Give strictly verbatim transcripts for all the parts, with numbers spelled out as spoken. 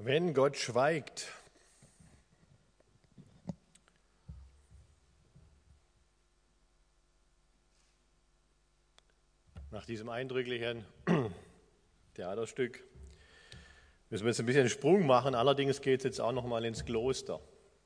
Wenn Gott schweigt, nach diesem eindrücklichen Theaterstück müssen wir jetzt ein bisschen einen Sprung machen, allerdings geht es jetzt auch noch mal ins Kloster.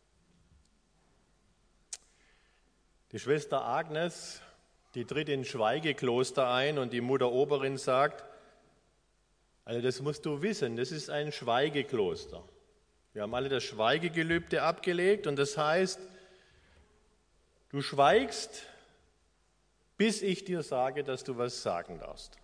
Die Schwester Agnes, die tritt ins Schweigekloster ein und die Mutter Oberin sagt, also das musst du wissen, das ist ein Schweigekloster. Wir haben alle das Schweigegelübde abgelegt und das heißt, du schweigst, bis ich dir sage, dass du was sagen darfst.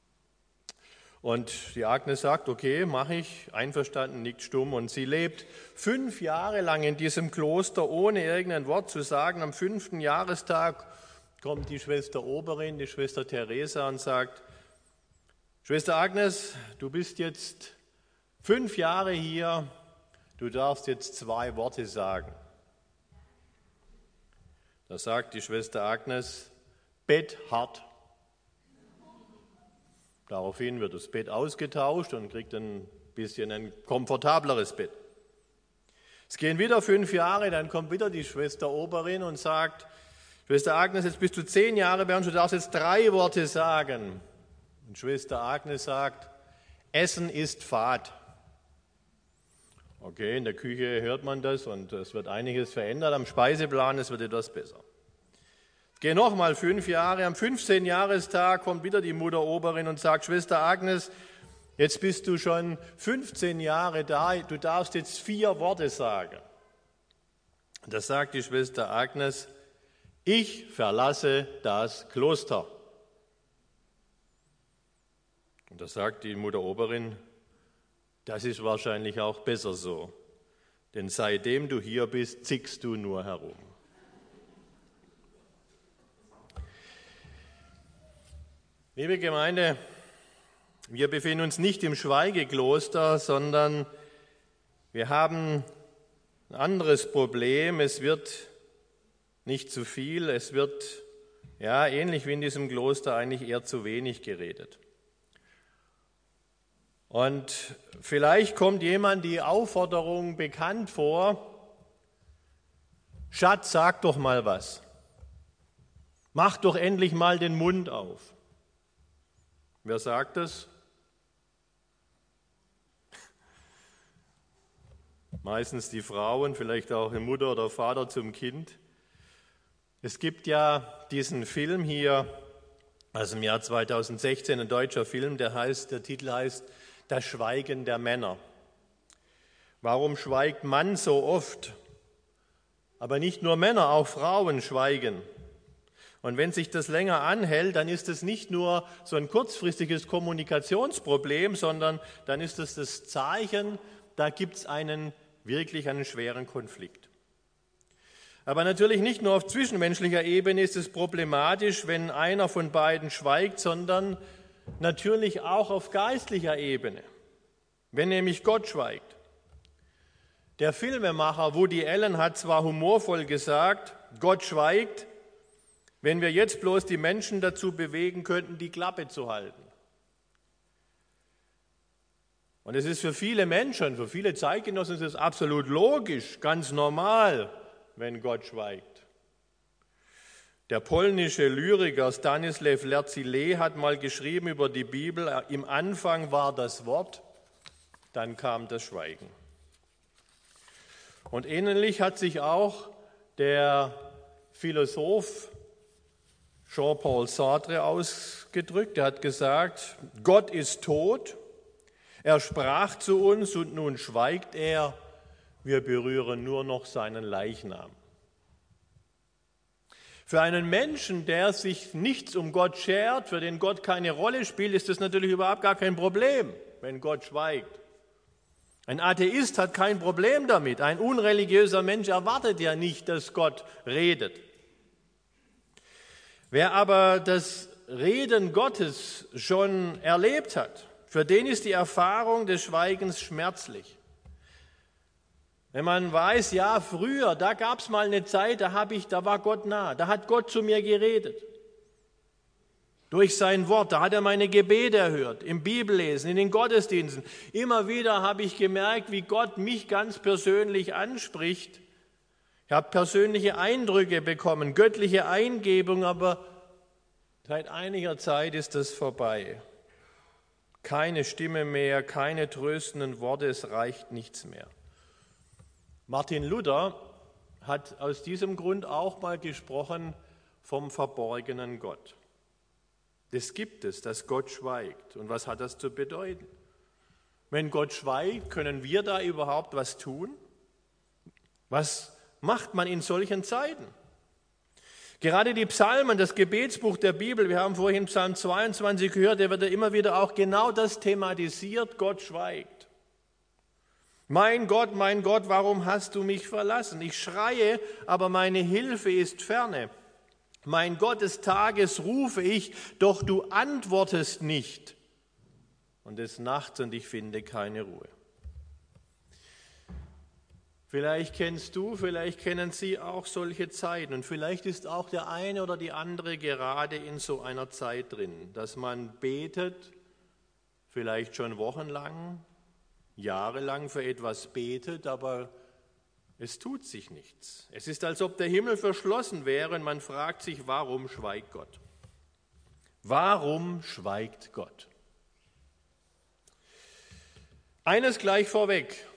Und die Agnes sagt, okay, mache ich, einverstanden, nickt stumm. Und sie lebt fünf Jahre lang in diesem Kloster, ohne irgendein Wort zu sagen. Am fünften Jahrestag kommt die Schwester Oberin, die Schwester Teresa und sagt, Schwester Agnes, du bist jetzt fünf Jahre hier, du darfst jetzt zwei Worte sagen. Da sagt die Schwester Agnes, Bett hart. Daraufhin wird das Bett ausgetauscht und kriegt ein bisschen ein komfortableres Bett. Es gehen wieder fünf Jahre, dann kommt wieder die Schwester Oberin und sagt, Schwester Agnes, jetzt bist du zehn Jahre bei uns, du darfst jetzt drei Worte sagen. Und Schwester Agnes sagt, Essen ist fad. Okay, in der Küche hört man das und es wird einiges verändert am Speiseplan, es wird etwas besser. Es gehen nochmal fünf Jahre, am fünfzehnten Jahrestag kommt wieder die Mutter Oberin und sagt, Schwester Agnes, jetzt bist du schon fünfzehn Jahre da, du darfst jetzt vier Worte sagen. Und da sagt die Schwester Agnes, ich verlasse das Kloster. Und da sagt die Mutter Oberin, das ist wahrscheinlich auch besser so, denn seitdem du hier bist, zickst du nur herum. Liebe Gemeinde, wir befinden uns nicht im Schweigekloster, sondern wir haben ein anderes Problem. Es wird nicht zu viel, es wird, ja, ähnlich wie in diesem Kloster, eigentlich eher zu wenig geredet. Und vielleicht kommt jemand die Aufforderung bekannt vor, Schatz, sag doch mal was. Mach doch endlich mal den Mund auf. Wer sagt das? Meistens die Frauen, vielleicht auch eine Mutter oder Vater zum Kind. Es gibt ja diesen Film hier, also im Jahr zweitausendsechzehn, ein deutscher Film, der heißt, der Titel heißt Das Schweigen der Männer. Warum schweigt man so oft? Aber nicht nur Männer, auch Frauen schweigen. Und wenn sich das länger anhält, dann ist es nicht nur so ein kurzfristiges Kommunikationsproblem, sondern dann ist es das Zeichen, da gibt es einen wirklich einen schweren Konflikt. Aber natürlich nicht nur auf zwischenmenschlicher Ebene ist es problematisch, wenn einer von beiden schweigt, sondern natürlich auch auf geistlicher Ebene, wenn nämlich Gott schweigt. Der Filmemacher Woody Allen hat zwar humorvoll gesagt, Gott schweigt, wenn wir jetzt bloß die Menschen dazu bewegen könnten, die Klappe zu halten. Und es ist für viele Menschen, für viele Zeitgenossen ist es absolut logisch, ganz normal, wenn Gott schweigt. Der polnische Lyriker Stanisław Lercile hat mal geschrieben über die Bibel, im Anfang war das Wort, dann kam das Schweigen. Und ähnlich hat sich auch der Philosoph Jean-Paul Sartre ausgedrückt. Er hat gesagt, Gott ist tot, er sprach zu uns und nun schweigt er, wir berühren nur noch seinen Leichnam. Für einen Menschen, der sich nichts um Gott schert, für den Gott keine Rolle spielt, ist das natürlich überhaupt gar kein Problem, wenn Gott schweigt. Ein Atheist hat kein Problem damit. Ein unreligiöser Mensch erwartet ja nicht, dass Gott redet. Wer aber das Reden Gottes schon erlebt hat, für den ist die Erfahrung des Schweigens schmerzlich. Wenn man weiß, ja, früher, da gab es mal eine Zeit, da, hab ich, da war Gott nah, da hat Gott zu mir geredet. durch sein Wort. Da hat er meine Gebete erhört, im Bibellesen, in den Gottesdiensten. Immer wieder habe ich gemerkt, wie Gott mich ganz persönlich anspricht. Ich habe persönliche Eindrücke bekommen, göttliche Eingebung, aber seit einiger Zeit ist das vorbei. Keine Stimme mehr, keine tröstenden Worte, es reicht nichts mehr. Martin Luther hat aus diesem Grund auch mal gesprochen vom verborgenen Gott. Das gibt es, dass Gott schweigt. Und was hat das zu bedeuten? Wenn Gott schweigt, können wir da überhaupt was tun? Was macht man in solchen Zeiten? Gerade die Psalmen, das Gebetsbuch der Bibel, wir haben vorhin Psalm zweiundzwanzig gehört, da wird ja immer wieder auch genau das thematisiert, Gott schweigt. Mein Gott, mein Gott, warum hast du mich verlassen? Ich schreie, aber meine Hilfe ist ferne. Mein Gott, des Tages rufe ich, doch du antwortest nicht. Und des Nachts und ich finde keine Ruhe. Vielleicht kennst du, vielleicht kennen Sie auch solche Zeiten und vielleicht ist auch der eine oder die andere gerade in so einer Zeit drin, dass man betet, vielleicht schon wochenlang, jahrelang für etwas betet, aber es tut sich nichts. Es ist, als ob der Himmel verschlossen wäre und man fragt sich, warum schweigt Gott? Warum schweigt Gott? Eines gleich vorweg.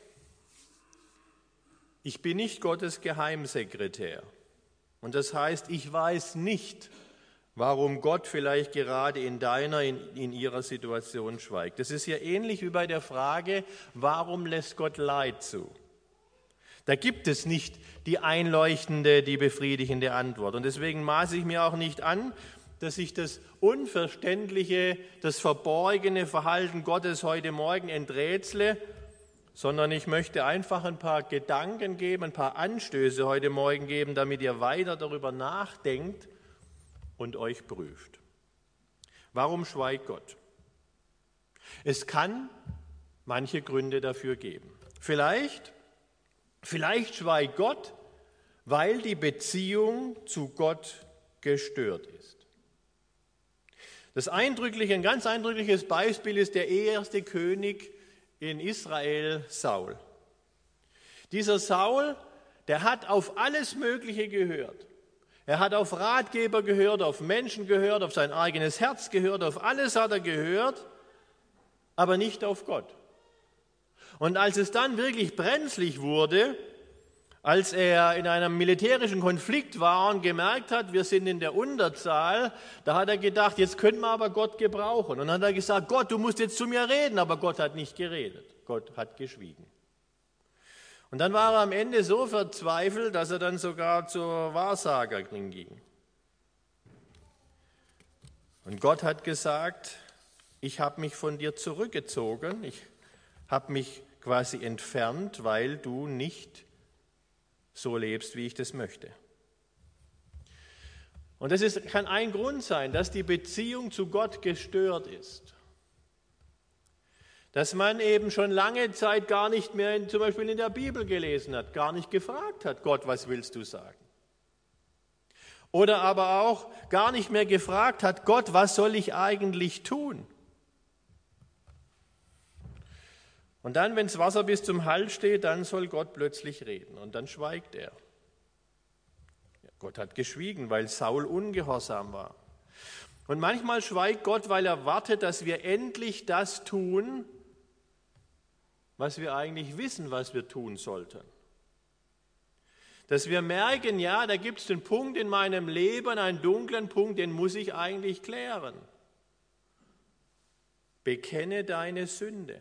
Ich bin nicht Gottes Geheimsekretär. Und das heißt, ich weiß nicht, warum Gott vielleicht gerade in deiner, in, in ihrer Situation schweigt. Das ist ja ähnlich wie bei der Frage, warum lässt Gott Leid zu? Da gibt es nicht die einleuchtende, die befriedigende Antwort. Und deswegen maße ich mir auch nicht an, dass ich das unverständliche, das verborgene Verhalten Gottes heute Morgen enträtsle, sondern ich möchte einfach ein paar Gedanken geben, ein paar Anstöße heute Morgen geben, damit ihr weiter darüber nachdenkt und euch prüft. Warum schweigt Gott? Es kann manche Gründe dafür geben. Vielleicht, vielleicht schweigt Gott, weil die Beziehung zu Gott gestört ist. Das eindrückliche, ein ganz eindrückliches Beispiel ist der erste König in Israel, Saul. Dieser Saul, der hat auf alles Mögliche gehört. Er hat auf Ratgeber gehört, auf Menschen gehört, auf sein eigenes Herz gehört, auf alles hat er gehört, aber nicht auf Gott. Und als es dann wirklich brenzlig wurde, als er in einem militärischen Konflikt war und gemerkt hat, wir sind in der Unterzahl, da hat er gedacht, jetzt können wir aber Gott gebrauchen. Und dann hat er gesagt, Gott, du musst jetzt zu mir reden, aber Gott hat nicht geredet. Gott hat geschwiegen. Und dann war er am Ende so verzweifelt, dass er dann sogar zur Wahrsagerin ging. Und Gott hat gesagt, ich habe mich von dir zurückgezogen, ich habe mich quasi entfernt, weil du nicht so lebst, wie ich das möchte. Und das ist, kann ein Grund sein, dass die Beziehung zu Gott gestört ist. Dass man eben schon lange Zeit gar nicht mehr in, zum Beispiel in der Bibel gelesen hat, gar nicht gefragt hat, Gott, was willst du sagen? Oder aber auch gar nicht mehr gefragt hat, Gott, was soll ich eigentlich tun? Und dann, wenn das Wasser bis zum Hals steht, dann soll Gott plötzlich reden und dann schweigt er. Ja, Gott hat geschwiegen, weil Saul ungehorsam war. Und manchmal schweigt Gott, weil er wartet, dass wir endlich das tun, was wir eigentlich wissen, was wir tun sollten. Dass wir merken, ja, da gibt es einen Punkt in meinem Leben, einen dunklen Punkt, den muss ich eigentlich klären. Bekenne deine Sünde.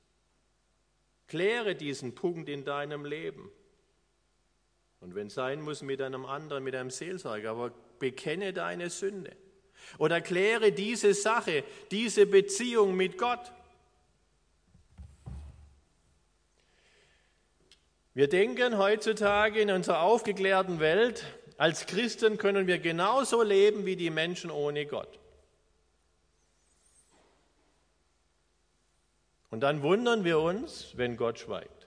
Kläre diesen Punkt in deinem Leben. Und wenn es sein muss, mit einem anderen, mit einem Seelsorger, aber bekenne deine Sünde. Oder kläre diese Sache, diese Beziehung mit Gott. Wir denken heutzutage in unserer aufgeklärten Welt, als Christen können wir genauso leben wie die Menschen ohne Gott. Und dann wundern wir uns, wenn Gott schweigt.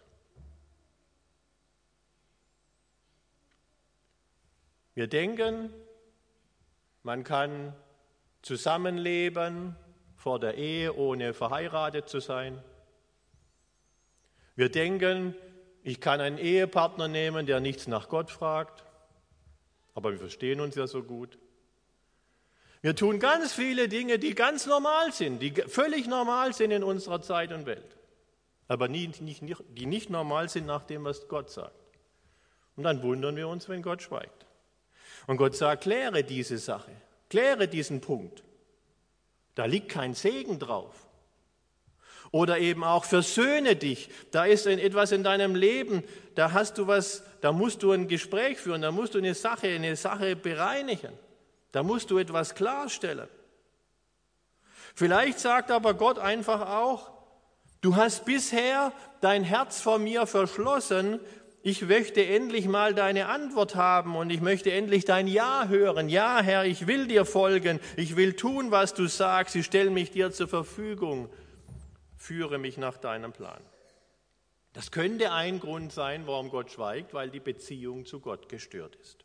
Wir denken, man kann Zusammenleben vor der Ehe, ohne verheiratet zu sein. Wir denken, ich kann einen Ehepartner nehmen, der nichts nach Gott fragt, aber wir verstehen uns ja so gut. Wir tun ganz viele Dinge, die ganz normal sind, die völlig normal sind in unserer Zeit und Welt, aber nie, nicht, die nicht normal sind nach dem, was Gott sagt. Und dann wundern wir uns, wenn Gott schweigt. Und Gott sagt, kläre diese Sache, kläre diesen Punkt. Da liegt kein Segen drauf. Oder eben auch versöhne dich. Da ist etwas in deinem Leben, da hast du was, da musst du ein Gespräch führen, da musst du eine Sache, eine Sache bereinigen. Da musst du etwas klarstellen. Vielleicht sagt aber Gott einfach auch, du hast bisher dein Herz vor mir verschlossen, ich möchte endlich mal deine Antwort haben und ich möchte endlich dein Ja hören. Ja, Herr, ich will dir folgen, ich will tun, was du sagst, ich stelle mich dir zur Verfügung, führe mich nach deinem Plan. Das könnte ein Grund sein, warum Gott schweigt, weil die Beziehung zu Gott gestört ist.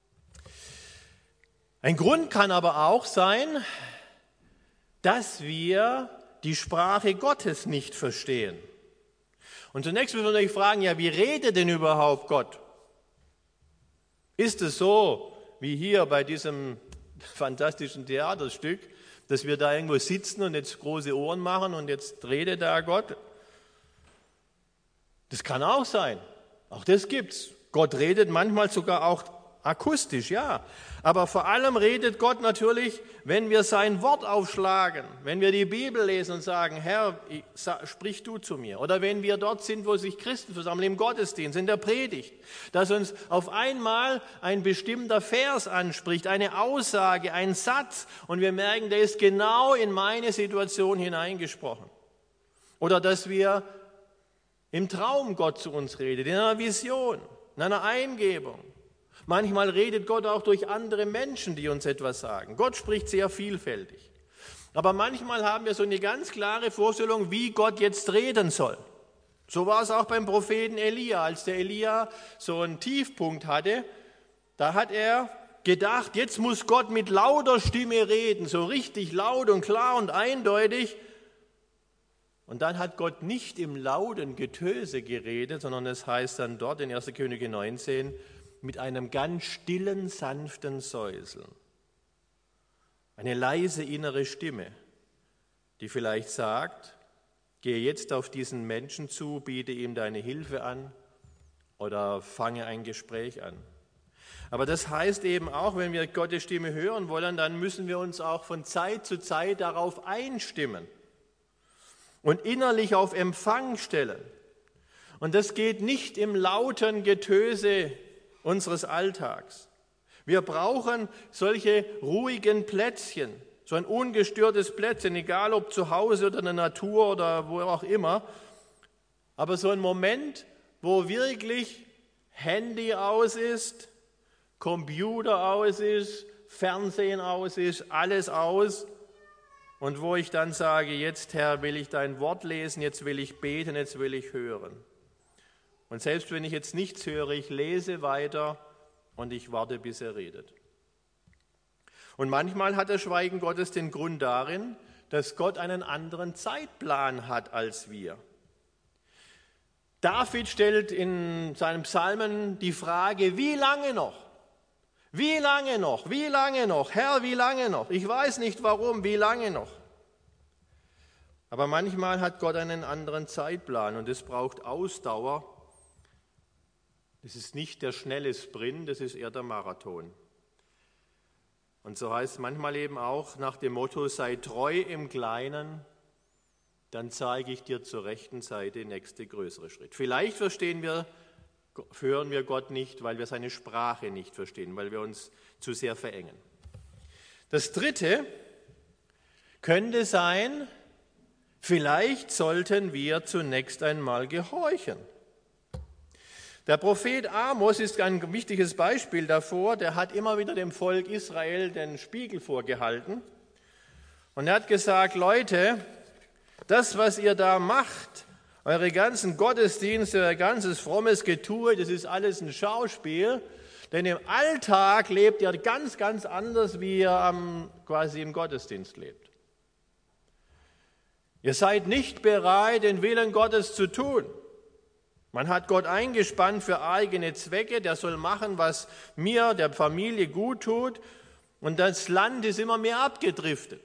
Ein Grund kann aber auch sein, dass wir die Sprache Gottes nicht verstehen. Und zunächst müssen wir natürlich fragen, ja, wie redet denn überhaupt Gott? Ist es so, wie hier bei diesem fantastischen Theaterstück, dass wir da irgendwo sitzen und jetzt große Ohren machen und jetzt redet da Gott? Das kann auch sein. Auch das gibt's. Gott redet manchmal sogar auch akustisch, ja. Aber vor allem redet Gott natürlich, wenn wir sein Wort aufschlagen, wenn wir die Bibel lesen und sagen, Herr, sprich du zu mir. Oder wenn wir dort sind, wo sich Christen versammeln, im Gottesdienst, in der Predigt, dass uns auf einmal ein bestimmter Vers anspricht, eine Aussage, ein Satz und wir merken, der ist genau in meine Situation hineingesprochen. Oder dass wir im Traum Gott zu uns redet, in einer Vision, in einer Eingebung. Manchmal redet Gott auch durch andere Menschen, die uns etwas sagen. Gott spricht sehr vielfältig. Aber manchmal haben wir so eine ganz klare Vorstellung, wie Gott jetzt reden soll. So war es auch beim Propheten Elia. Als der Elia so einen Tiefpunkt hatte, da hat er gedacht, jetzt muss Gott mit lauter Stimme reden, so richtig laut und klar und eindeutig. Und dann hat Gott nicht im lauten Getöse geredet, sondern es heißt dann dort in erster Könige neunzehn, mit einem ganz stillen, sanften Säuseln. Eine leise innere Stimme, die vielleicht sagt, gehe jetzt auf diesen Menschen zu, biete ihm deine Hilfe an oder fange ein Gespräch an. Aber das heißt eben auch, wenn wir Gottes Stimme hören wollen, dann müssen wir uns auch von Zeit zu Zeit darauf einstimmen und innerlich auf Empfang stellen. Und das geht nicht im lauten Getöse unseres Alltags. Wir brauchen solche ruhigen Plätzchen, so ein ungestörtes Plätzchen, egal ob zu Hause oder in der Natur oder wo auch immer, aber so ein Moment, wo wirklich Handy aus ist, Computer aus ist, Fernsehen aus ist, alles aus und wo ich dann sage, jetzt Herr, will ich dein Wort lesen, jetzt will ich beten, jetzt will ich hören. Und selbst wenn ich jetzt nichts höre, ich lese weiter und ich warte, bis er redet. Und manchmal hat das Schweigen Gottes den Grund darin, dass Gott einen anderen Zeitplan hat als wir. David stellt in seinem Psalmen die Frage, wie lange noch? Wie lange noch? Wie lange noch? Herr, wie lange noch? Ich weiß nicht warum, wie lange noch? Aber manchmal hat Gott einen anderen Zeitplan und es braucht Ausdauer. Das ist nicht der schnelle Sprint, das ist eher der Marathon. Und so heißt es manchmal eben auch nach dem Motto, sei treu im Kleinen, dann zeige ich dir zur rechten Seite den nächsten größere Schritt. Vielleicht verstehen wir, hören wir Gott nicht, weil wir seine Sprache nicht verstehen, weil wir uns zu sehr verengen. Das Dritte könnte sein, vielleicht sollten wir zunächst einmal gehorchen. Der Prophet Amos ist ein wichtiges Beispiel davor, der hat immer wieder dem Volk Israel den Spiegel vorgehalten und er hat gesagt, Leute, das, was ihr da macht, eure ganzen Gottesdienste, euer ganzes frommes Getue, das ist alles ein Schauspiel, Denn im Alltag lebt ihr ganz, ganz anders, wie ihr am, quasi im Gottesdienst lebt. Ihr seid nicht bereit, den Willen Gottes zu tun. Man hat Gott eingespannt für eigene Zwecke, der soll machen, was mir, der Familie gut tut. Und das Land ist immer mehr abgedriftet.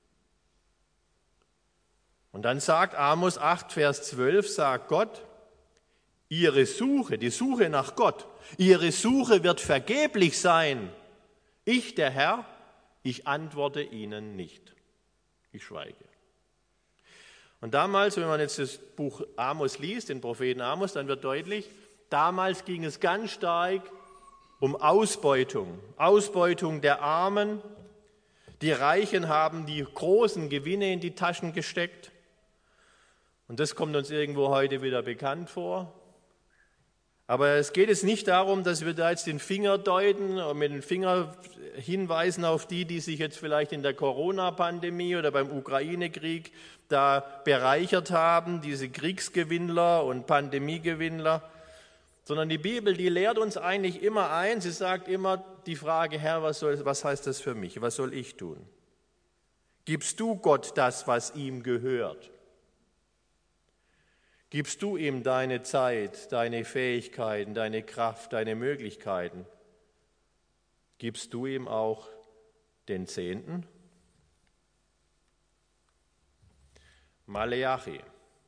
Und dann sagt Amos acht, Vers zwölf, sagt Gott, ihre Suche, die Suche nach Gott, ihre Suche wird vergeblich sein. Ich, der Herr, ich antworte ihnen nicht. Ich schweige. Und damals, wenn man jetzt das Buch Amos liest, den Propheten Amos, dann wird deutlich, damals ging es ganz stark um Ausbeutung. Ausbeutung der Armen. Die Reichen haben die großen Gewinne in die Taschen gesteckt. Und das kommt uns irgendwo heute wieder bekannt vor. Aber es geht jetzt nicht darum, dass wir da jetzt den Finger deuten und mit dem Finger hinweisen auf die, die sich jetzt vielleicht in der Corona-Pandemie oder beim Ukraine-Krieg da bereichert haben, diese Kriegsgewinnler und Pandemiegewinnler, sondern die Bibel, die lehrt uns eigentlich immer eins, sie sagt immer die Frage, Herr, was, soll, was heißt das für mich, was soll ich tun? Gibst du Gott das, was ihm gehört? Gibst du ihm deine Zeit, deine Fähigkeiten, deine Kraft, deine Möglichkeiten? Gibst du ihm auch den Zehnten? Maleachi.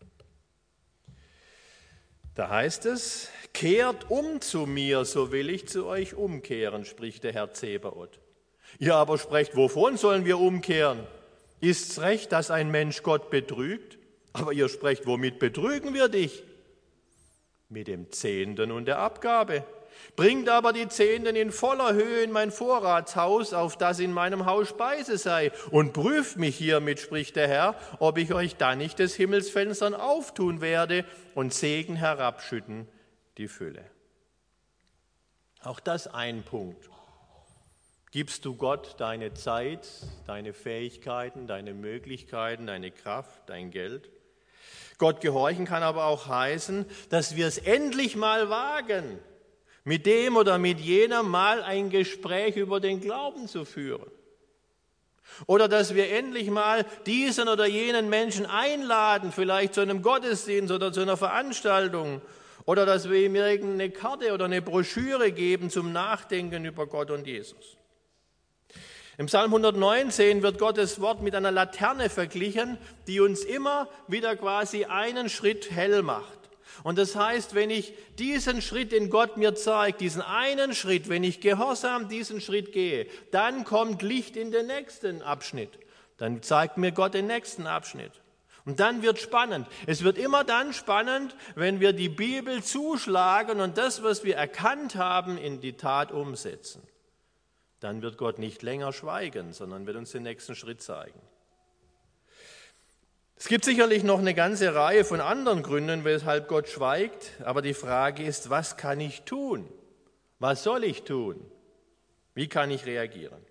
Da heißt es, kehrt um zu mir, so will ich zu euch umkehren, spricht der Herr Zebaoth. Ihr aber sprecht, wovon sollen wir umkehren? Ist's recht, dass ein Mensch Gott betrügt? Aber ihr sprecht, womit betrügen wir dich? Mit dem Zehnten und der Abgabe. Bringt aber die Zehnten in voller Höhe in mein Vorratshaus, auf das in meinem Haus Speise sei, und prüft mich hiermit, spricht der Herr, ob ich euch dann nicht des Himmelsfenstern auftun werde und Segen herabschütten, die Fülle. Auch das ein Punkt. Gibst du Gott deine Zeit, deine Fähigkeiten, deine Möglichkeiten, deine Kraft, dein Geld? Gott gehorchen kann aber auch heißen, dass wir es endlich mal wagen, mit dem oder mit jener mal ein Gespräch über den Glauben zu führen. Oder dass wir endlich mal diesen oder jenen Menschen einladen, vielleicht zu einem Gottesdienst oder zu einer Veranstaltung. Oder dass wir ihm irgendeine Karte oder eine Broschüre geben zum Nachdenken über Gott und Jesus. Im Psalm hundertneunzehn wird Gottes Wort mit einer Laterne verglichen, die uns immer wieder quasi einen Schritt hell macht. Und das heißt, wenn ich diesen Schritt, den Gott mir zeigt, diesen einen Schritt, wenn ich gehorsam diesen Schritt gehe, dann kommt Licht in den nächsten Abschnitt. Dann zeigt mir Gott den nächsten Abschnitt. Und dann wird spannend. Es wird immer dann spannend, wenn wir die Bibel zuschlagen und das, was wir erkannt haben, in die Tat umsetzen. Dann wird Gott nicht länger schweigen, sondern wird uns den nächsten Schritt zeigen. Es gibt sicherlich noch eine ganze Reihe von anderen Gründen, weshalb Gott schweigt, aber die Frage ist, was kann ich tun? Was soll ich tun? Wie kann ich reagieren?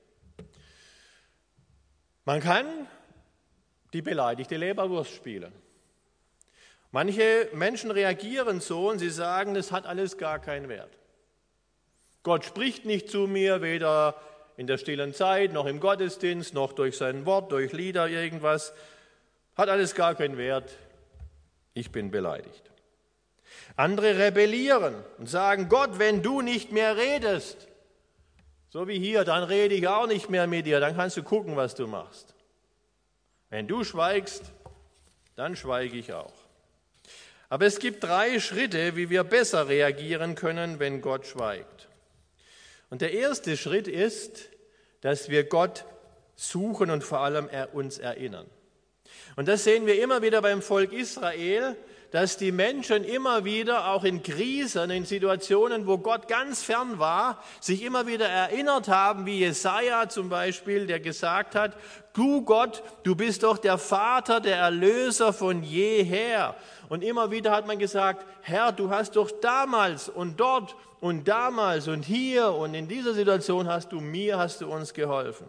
Man kann die beleidigte Leberwurst spielen. Manche Menschen reagieren so und sie sagen, das hat alles gar keinen Wert. Gott spricht nicht zu mir, weder in der stillen Zeit, noch im Gottesdienst, noch durch sein Wort, durch Lieder, irgendwas. Hat alles gar keinen Wert. Ich bin beleidigt. Andere rebellieren und sagen, Gott, wenn du nicht mehr redest, so wie hier, dann rede ich auch nicht mehr mit dir, dann kannst du gucken, was du machst. Wenn du schweigst, dann schweige ich auch. Aber es gibt drei Schritte, wie wir besser reagieren können, wenn Gott schweigt. Und der erste Schritt ist, dass wir Gott suchen und vor allem uns erinnern. Und das sehen wir immer wieder beim Volk Israel, dass die Menschen immer wieder, auch in Krisen, in Situationen, wo Gott ganz fern war, sich immer wieder erinnert haben, wie Jesaja zum Beispiel, der gesagt hat, du Gott, du bist doch der Vater, der Erlöser von jeher. Und immer wieder hat man gesagt, Herr, du hast doch damals und dort und damals und hier und in dieser Situation hast du mir, hast du uns geholfen.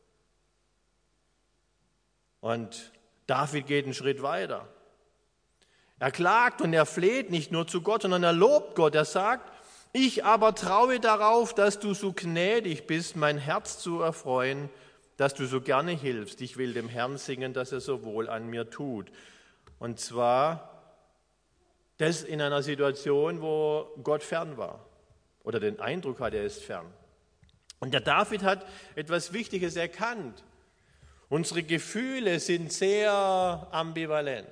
Und David geht einen Schritt weiter. Er klagt und er fleht nicht nur zu Gott, sondern er lobt Gott. Er sagt, Ich aber traue darauf, dass du so gnädig bist, mein Herz zu erfreuen, dass du so gerne hilfst. Ich will dem Herrn singen, dass er so wohl an mir tut. Und zwar das in einer Situation, wo Gott fern war oder den Eindruck hatte, er ist fern. Und der David hat etwas Wichtiges erkannt. Unsere Gefühle sind sehr ambivalent.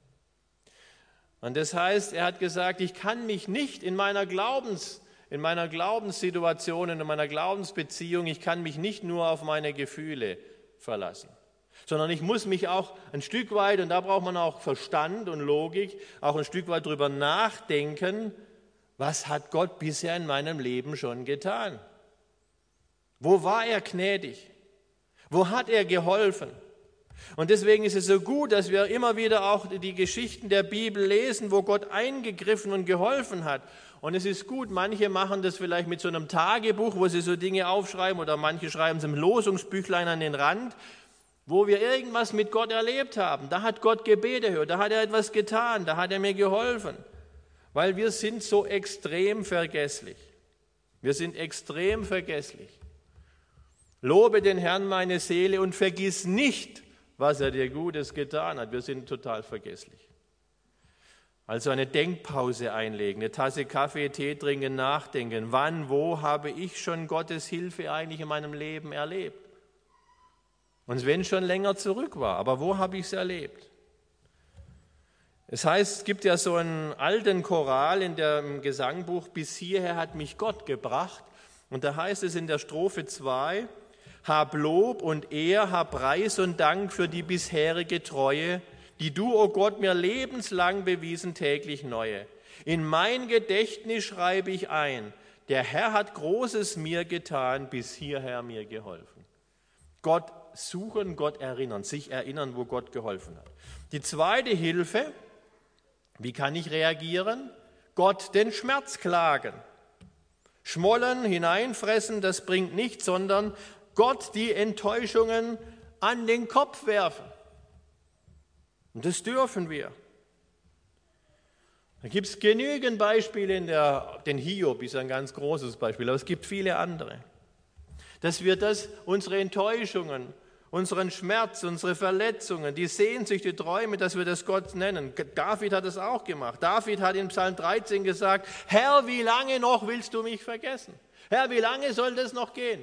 Und das heißt, er hat gesagt, ich kann mich nicht in meiner Glaubens, in meiner Glaubenssituation, in meiner Glaubensbeziehung, ich kann mich nicht nur auf meine Gefühle verlassen, sondern ich muss mich auch ein Stück weit, und da braucht man auch Verstand und Logik, auch ein Stück weit drüber nachdenken, was hat Gott bisher in meinem Leben schon getan? Wo war er gnädig? Wo hat er geholfen? Und deswegen ist es so gut, dass wir immer wieder auch die Geschichten der Bibel lesen, wo Gott eingegriffen und geholfen hat. Und es ist gut, manche machen das vielleicht mit so einem Tagebuch, wo sie so Dinge aufschreiben, oder manche schreiben es im Losungsbüchlein an den Rand, wo wir irgendwas mit Gott erlebt haben. Da hat Gott Gebete gehört, da hat er etwas getan, da hat er mir geholfen. Weil wir sind so extrem vergesslich. Wir sind extrem vergesslich. Lobe den Herrn, meine Seele, und vergiss nicht, was er dir Gutes getan hat. Wir sind total vergesslich. Also eine Denkpause einlegen, eine Tasse Kaffee, Tee trinken, nachdenken. Wann, wo habe ich schon Gottes Hilfe eigentlich in meinem Leben erlebt? Und wenn es schon länger zurück war, aber wo habe ich es erlebt? Es heißt, es gibt ja so einen alten Choral in dem Gesangbuch, bis hierher hat mich Gott gebracht. Und da heißt es in der Strophe zwei, hab Lob und Ehr, hab Preis und Dank für die bisherige Treue, die du, o Gott, mir lebenslang bewiesen, täglich neue. In mein Gedächtnis schreibe ich ein, der Herr hat Großes mir getan, bis hierher mir geholfen. Gott suchen, Gott erinnern, sich erinnern, wo Gott geholfen hat. Die zweite Hilfe, wie kann ich reagieren? Gott den Schmerz klagen. Schmollen, hineinfressen, das bringt nichts, sondern Gott die Enttäuschungen an den Kopf werfen. Und das dürfen wir. Da gibt es genügend Beispiele, in der, den Hiob ist ein ganz großes Beispiel, aber es gibt viele andere. Dass wir das, unsere Enttäuschungen, unseren Schmerz, unsere Verletzungen, die Sehnsüchte, die Träume, dass wir das Gott nennen. David hat es auch gemacht. David hat in Psalm dreizehn gesagt, Herr, wie lange noch willst du mich vergessen? Herr, wie lange soll das noch gehen?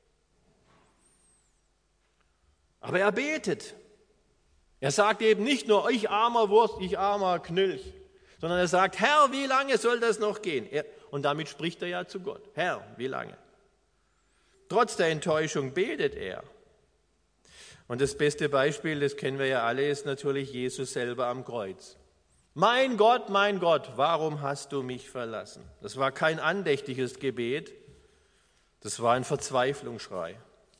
Aber er betet. Er sagt eben nicht nur, ich armer Wurst, ich armer Knilch, sondern er sagt, Herr, wie lange soll das noch gehen? Er, und damit spricht er ja zu Gott. Herr, wie lange? Trotz der Enttäuschung betet er. Und das beste Beispiel, das kennen wir ja alle, ist natürlich Jesus selber am Kreuz. Mein Gott, mein Gott, warum hast du mich verlassen? Das war kein andächtiges Gebet, das war ein Verzweiflungsschrei.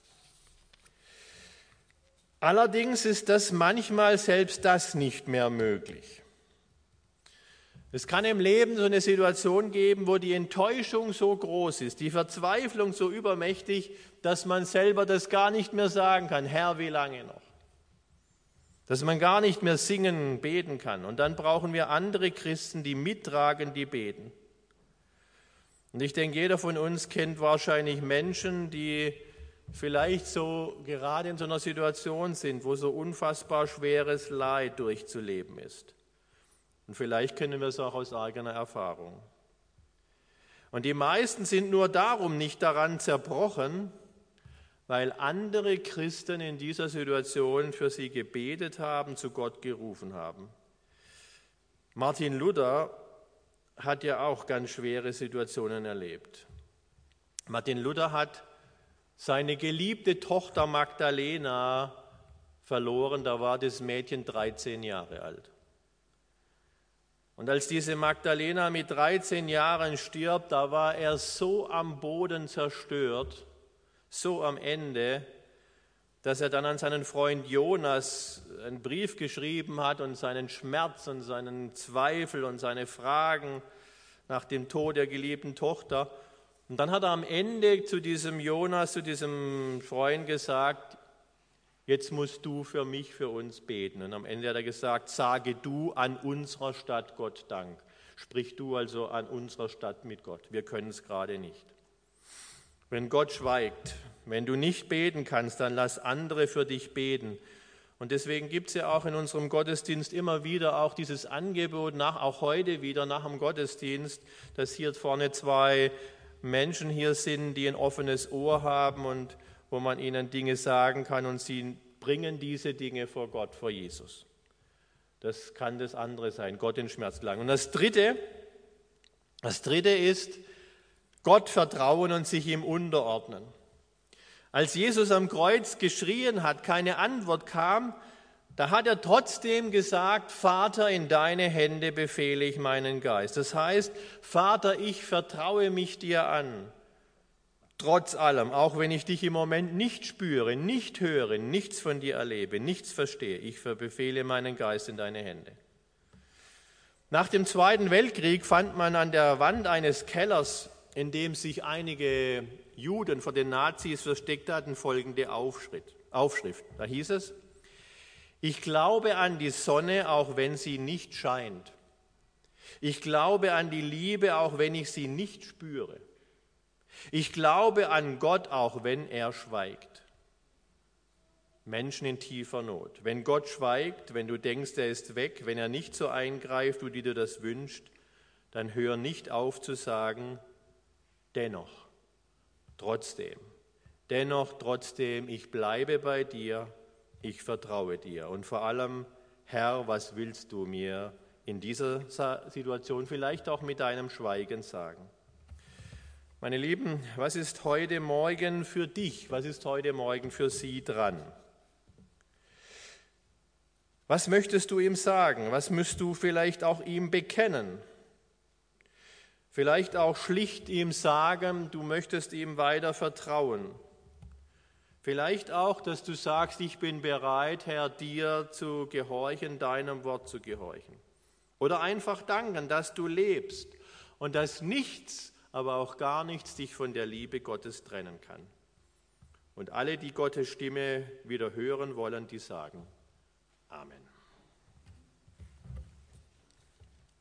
Allerdings ist das manchmal selbst das nicht mehr möglich. Es kann im Leben so eine Situation geben, wo die Enttäuschung so groß ist, die Verzweiflung so übermächtig, dass man selber das gar nicht mehr sagen kann, Herr, wie lange noch? Dass man gar nicht mehr singen, beten kann. Und dann brauchen wir andere Christen, die mittragen, die beten. Und ich denke, jeder von uns kennt wahrscheinlich Menschen, die vielleicht so gerade in so einer Situation sind, wo so unfassbar schweres Leid durchzuleben ist. Und vielleicht kennen wir es auch aus eigener Erfahrung. Und die meisten sind nur darum nicht daran zerbrochen, weil andere Christen in dieser Situation für sie gebetet haben, zu Gott gerufen haben. Martin Luther hat ja auch ganz schwere Situationen erlebt. Martin Luther hat seine geliebte Tochter Magdalena verloren, da war das Mädchen dreizehn Jahre alt. Und als diese Magdalena mit dreizehn Jahren stirbt, da war er so am Boden zerstört, so am Ende, dass er dann an seinen Freund Jonas einen Brief geschrieben hat und seinen Schmerz und seinen Zweifel und seine Fragen nach dem Tod der geliebten Tochter. Und dann hat er am Ende zu diesem Jonas, zu diesem Freund gesagt, jetzt musst du für mich, für uns beten. Und am Ende hat er gesagt, sage du an unserer Stadt Gott Dank. Sprich du also an unserer Stadt mit Gott. Wir können es gerade nicht. Wenn Gott schweigt, wenn du nicht beten kannst, dann lass andere für dich beten. Und deswegen gibt es ja auch in unserem Gottesdienst immer wieder auch dieses Angebot, nach, auch heute wieder nach dem Gottesdienst, dass hier vorne zwei Menschen hier sind, die ein offenes Ohr haben und wo man ihnen Dinge sagen kann und sie bringen diese Dinge vor Gott, vor Jesus. Das kann das andere sein, Gott in Schmerz klagen. Und das Dritte, das Dritte ist, Gott vertrauen und sich ihm unterordnen. Als Jesus am Kreuz geschrien hat, keine Antwort kam, da hat er trotzdem gesagt, Vater, in deine Hände befehle ich meinen Geist. Das heißt, Vater, ich vertraue mich dir an. Trotz allem, auch wenn ich dich im Moment nicht spüre, nicht höre, nichts von dir erlebe, nichts verstehe, ich befehle meinen Geist in deine Hände. Nach dem Zweiten Weltkrieg fand man an der Wand eines Kellers, in dem sich einige Juden vor den Nazis versteckt hatten, folgende Aufschrift. Da hieß es: Ich glaube an die Sonne, auch wenn sie nicht scheint. Ich glaube an die Liebe, auch wenn ich sie nicht spüre. Ich glaube an Gott, auch wenn er schweigt. Menschen in tiefer Not. Wenn Gott schweigt, wenn du denkst, er ist weg, wenn er nicht so eingreift, wie du dir das wünschst, dann hör nicht auf zu sagen, dennoch, trotzdem, dennoch, trotzdem, ich bleibe bei dir, ich vertraue dir. Und vor allem, Herr, was willst du mir in dieser Situation vielleicht auch mit deinem Schweigen sagen? Meine Lieben, was ist heute Morgen für dich, was ist heute Morgen für Sie dran? Was möchtest du ihm sagen? Was müsst du vielleicht auch ihm bekennen? Vielleicht auch schlicht ihm sagen, du möchtest ihm weiter vertrauen. Vielleicht auch, dass du sagst, ich bin bereit, Herr, dir zu gehorchen, deinem Wort zu gehorchen. Oder einfach danken, dass du lebst und dass nichts, aber auch gar nichts dich von der Liebe Gottes trennen kann. Und alle, die Gottes Stimme wieder hören wollen, die sagen Amen.